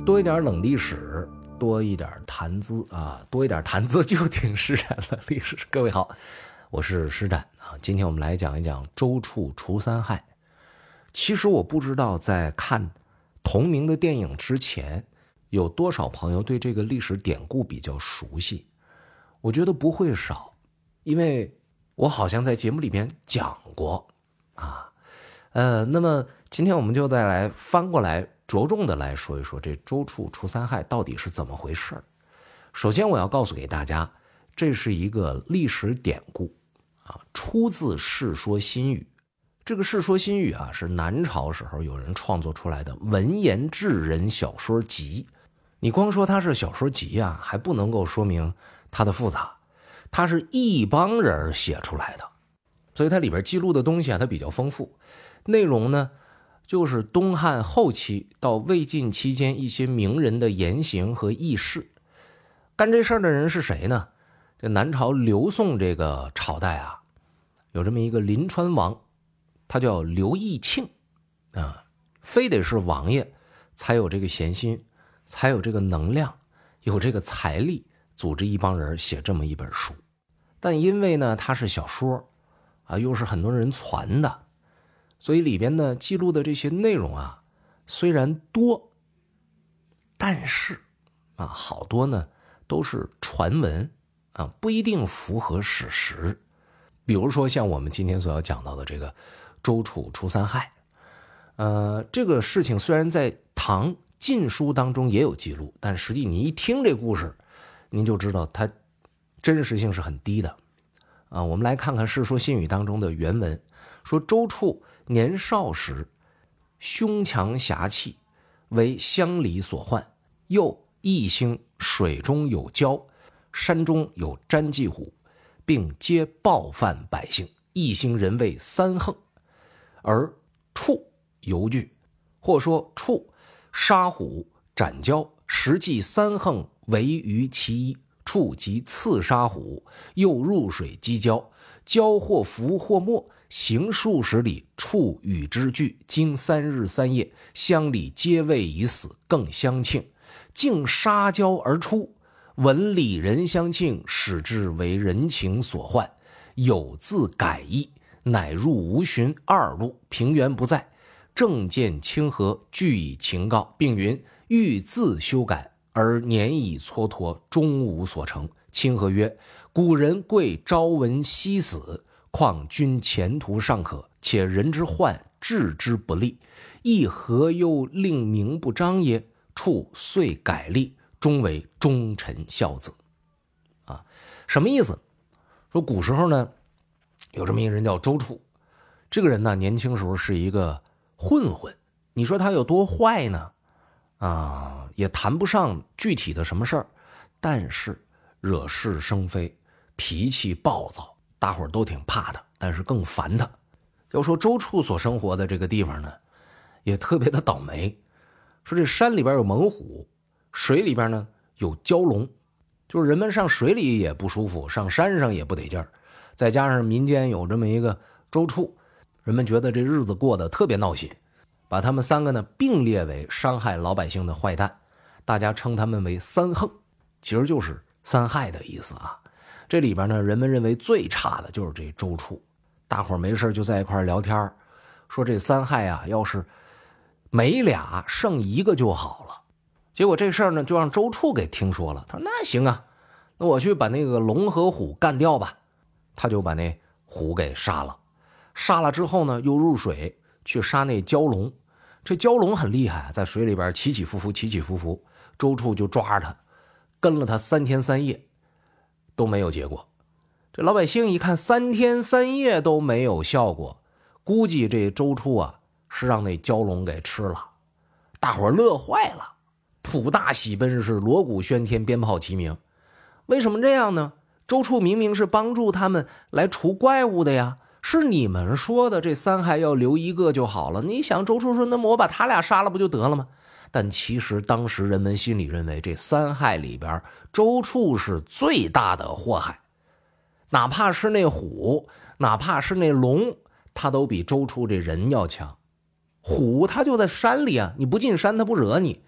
多一点冷历史，多一点谈资啊，多一点谈资就听施展了历史。各位好，我是施展啊。今天我们来讲一讲周处除三害。其实我不知道在看同名的电影之前，有多少朋友对这个历史典故比较熟悉。我觉得不会少，因为我好像在节目里边讲过啊。那么今天我们就再来翻过来着重的来说一说这周处除三害到底是怎么回事。首先我要告诉给大家，这是一个历史典故啊，出自《世说新语》。这个《世说新语》啊，是南朝时候有人创作出来的文言志人小说集。你光说它是小说集啊，还不能够说明它的复杂，它是一帮人写出来的，所以它里边记录的东西啊，它比较丰富。内容呢，就是东汉后期到魏晋期间一些名人的言行和轶事。干这事儿的人是谁呢？这南朝刘宋这个朝代啊，有这么一个临川王，他叫刘义庆啊，非得是王爷才有这个闲心，才有这个能量，有这个财力组织一帮人写这么一本书。但因为呢它是小说啊，又是很多人传的，所以里边呢记录的这些内容啊，虽然多，但是啊好多呢都是传闻啊，不一定符合史实。比如说像我们今天所要讲到的这个周处除三害，这个事情虽然在唐晋书当中也有记录，但实际你一听这故事，您就知道它真实性是很低的啊。我们来看看《世说新语》当中的原文，说周处年少时，胸强侠气，为乡里所患，又异兴水中有蛟，山中有詹季虎，并皆暴犯百姓，一行人为三横。而处犹惧，或说处杀虎斩蛟，实际三横为于其一。处即刺杀虎，又入水击蛟，蛟或浮或没，行数十里，处与之俱，经3日3夜，乡里皆谓已死，更相庆，竟杀蛟而出。闻里人相庆，使之为人情所患，有自改易，乃入吴寻2路，平原不在，正见清和，俱以情告，并云欲自修改，而年已蹉跎，终无所成。清和曰：古人贵朝闻夕死，况君前途尚可，且人之患治之不利，亦何忧令名不彰耶？处遂改立，终为忠臣孝子。啊，什么意思？说古时候呢，有这么一个人叫周处，这个人呢年轻时候是一个混混。你说他有多坏呢？也谈不上具体的什么事儿，但是惹是生非，脾气暴躁，大伙儿都挺怕他，但是更烦他。要说周处所生活的这个地方呢，也特别的倒霉。说这山里边有猛虎，水里边呢有蛟龙，就是人们上水里也不舒服，上山上也不得劲儿。再加上民间有这么一个周处，人们觉得这日子过得特别闹心，把他们3个呢并列为伤害老百姓的坏蛋，大家称他们为三横，其实就是三害的意思啊。这里边呢，人们认为最差的就是这周处，大伙儿没事就在一块聊天，说这三害啊，要是没俩剩一个就好了。结果这事儿呢，就让周处给听说了，他说那行啊，那我去把那个龙和虎干掉吧。他就把那虎给杀了，杀了之后呢，又入水去杀那蛟龙。这蛟龙很厉害，在水里边起起伏伏，起起伏伏。周处就抓着他，跟了他3天3夜，都没有结果。这老百姓一看3天3夜都没有效果，估计这周处啊是让那蛟龙给吃了。大伙乐坏了，普大喜奔，是锣鼓喧天，鞭炮齐鸣。为什么这样呢？周处明明是帮助他们来除怪物的呀，是你们说的这三害要留一个就好了。你想，周处说那么我把他俩杀了不就得了吗？但其实当时人们心里认为这三害里边周处是最大的祸害，哪怕是那虎，哪怕是那龙，他都比周处这人要强。虎他就在山里啊，你不进山他不惹你，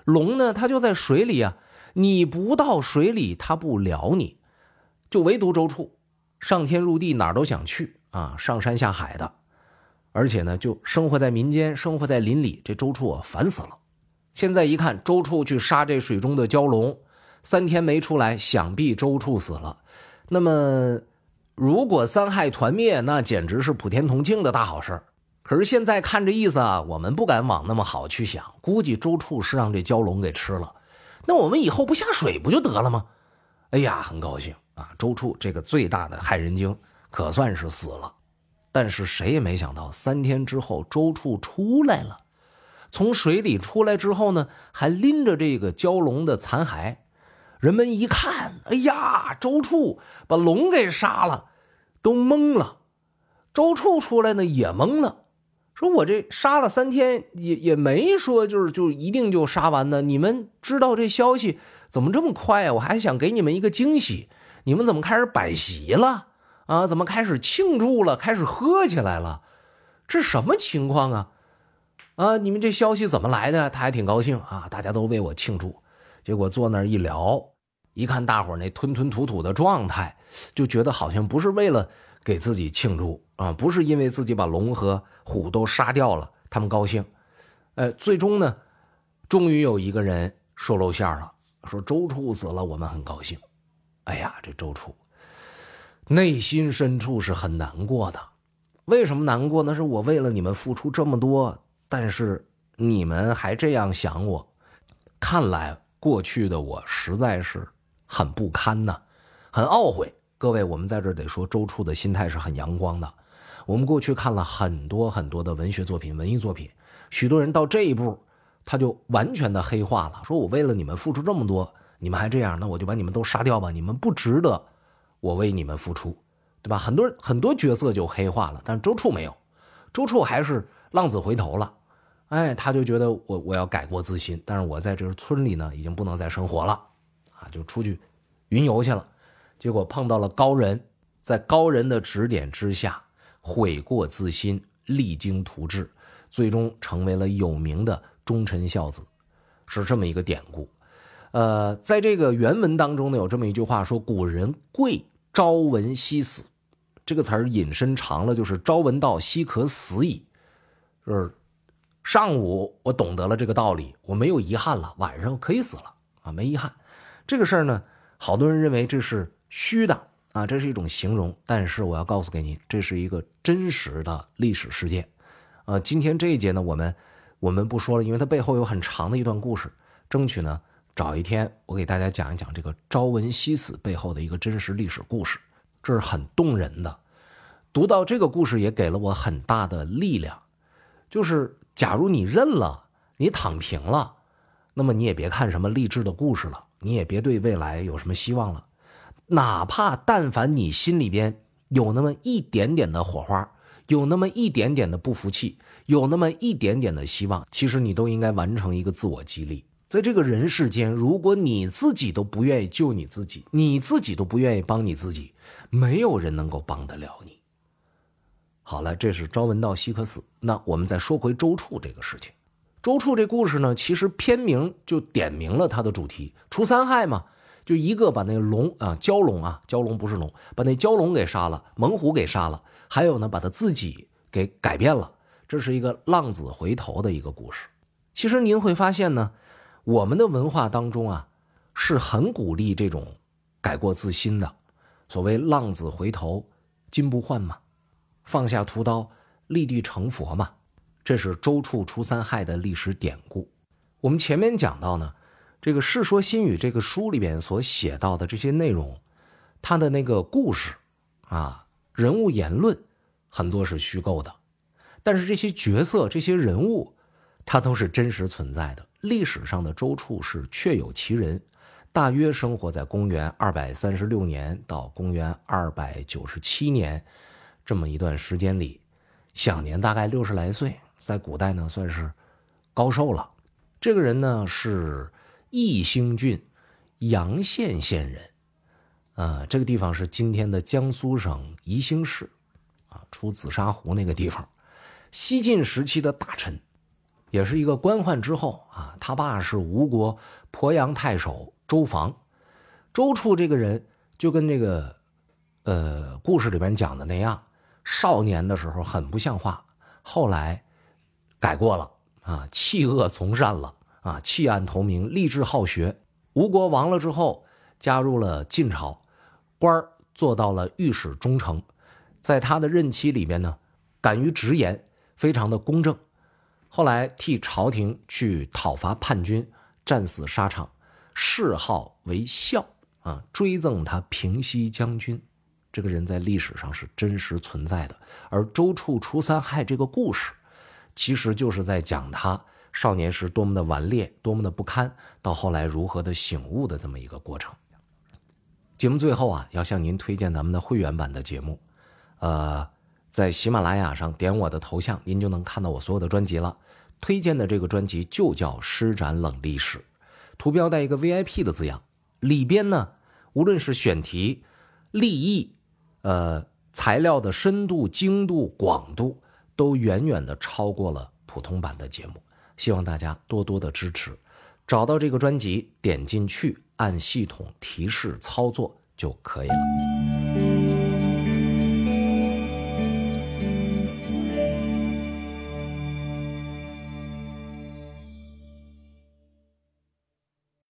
龙呢，它就在水里啊，你不到水里，它不撩你。就唯独周处，上天入地哪儿都想去啊，上山下海的，而且呢，就生活在民间，生活在林里，这周处啊烦死了。现在一看，周处去杀这水中的蛟龙，3天没出来，想必周处死了。那么如果3害团灭，那简直是普天同庆的大好事。可是现在看这意思啊，我们不敢往那么好去想，估计周处是让这蛟龙给吃了，那我们以后不下水不就得了吗？哎呀，很高兴啊，周处这个最大的害人精可算是死了。但是谁也没想到，3天之后周处出来了，从水里出来之后呢，还拎着这个蛟龙的残骸。人们一看，哎呀，周处把龙给杀了，都懵了。周处出来呢也懵了，说我这杀了3天也没说就一定就杀完呢，你们知道这消息怎么这么快啊？我还想给你们一个惊喜，你们怎么开始摆席了啊？怎么开始庆祝了，开始喝起来了？这什么情况啊？啊，你们这消息怎么来的？他还挺高兴啊，大家都为我庆祝。结果坐那儿一聊，一看大伙儿那吞吞吐吐的状态，就觉得好像不是为了给自己庆祝啊，不是因为自己把龙和虎都杀掉了他们高兴。最终呢，终于有一个人说露馅了，说周处死了，我们很高兴。哎呀，这周处内心深处是很难过的。为什么难过呢？是我为了你们付出这么多，但是你们还这样想我，看来过去的我实在是很不堪呐，很懊悔。各位，我们在这儿得说，周处的心态是很阳光的。我们过去看了很多很多的文学作品、文艺作品，许多人到这一步，他就完全的黑化了，说我为了你们付出这么多，你们还这样，那我就把你们都杀掉吧，你们不值得我为你们付出，对吧？很多角色就黑化了，但是周处没有，周处还是浪子回头了。他就觉得我要改过自新，但是我在这村里呢，已经不能再生活了啊，就出去云游去了。结果碰到了高人，在高人的指点之下，悔过自新，励精图治，最终成为了有名的忠臣孝子，是这么一个典故。在这个原文当中呢，有这么一句话说：“古人贵朝闻夕死。”这个词儿引申长了，就是朝闻道，夕可死矣。就是上午我懂得了这个道理，我没有遗憾了，晚上可以死了啊，没遗憾。这个事儿呢，好多人认为这是虚的啊，这是一种形容，但是我要告诉给你，这是一个真实的历史事件。今天这一节呢，我们不说了，因为它背后有很长的一段故事，争取呢找一天我给大家讲一讲这个朝闻夕死背后的一个真实历史故事，这是很动人的。读到这个故事也给了我很大的力量，就是假如你认了，你躺平了，那么你也别看什么励志的故事了，你也别对未来有什么希望了。哪怕但凡你心里边有那么一点点的火花，有那么一点点的不服气，有那么一点点的希望，其实你都应该完成一个自我激励。在这个人世间，如果你自己都不愿意救你自己，你自己都不愿意帮你自己，没有人能够帮得了你。好了，这是朝闻道，夕可死。那我们再说回周处这个事情。周处这故事呢，其实片名就点明了它的主题，除3害嘛，就一个把那个龙啊，蛟龙不是龙，把那蛟龙给杀了，猛虎给杀了，还有呢，把他自己给改变了。这是一个浪子回头的一个故事。其实您会发现呢，我们的文化当中啊，是很鼓励这种改过自新的。所谓浪子回头金不换嘛，放下屠刀立地成佛嘛，这是周处除3害的历史典故。我们前面讲到呢，这个《世说新语》这个书里边所写到的这些内容，它的那个故事啊，人物言论很多是虚构的，但是这些角色这些人物它都是真实存在的。历史上的周处是确有其人，大约生活在公元236年到公元297年这么一段时间里，享年大概60来岁，在古代呢算是高寿了。这个人呢是义兴郡阳县县人，这个地方是今天的江苏省宜兴市啊，出紫砂壶那个地方。西晋时期的大臣， 也是一个官宦之后啊。他爸是吴国鄱阳太守周防。周处这个人就跟这个故事里面讲的那样，少年的时候很不像话，后来改过了啊，弃恶从善了啊，弃暗投明，立志好学。吴国亡了之后，加入了晋朝，官儿做到了御史中丞。在他的任期里面呢，敢于直言，非常的公正。后来替朝廷去讨伐叛军，战死沙场，谥号为孝啊，追赠他平西将军。这个人在历史上是真实存在的。而周处除三害这个故事，其实就是在讲他少年时多么的顽劣，多么的不堪，到后来如何的醒悟的这么一个过程。节目最后啊，要向您推荐咱们的会员版的节目。在喜马拉雅上点我的头像，您就能看到我所有的专辑了。推荐的这个专辑就叫《施展冷历史》，图标带一个 VIP 的字样。里边呢，无论是选题、立意、材料的深度、精度、广度，都远远的超过了普通版的节目。希望大家多多的支持。找到这个专辑，点进去，按系统提示操作就可以了。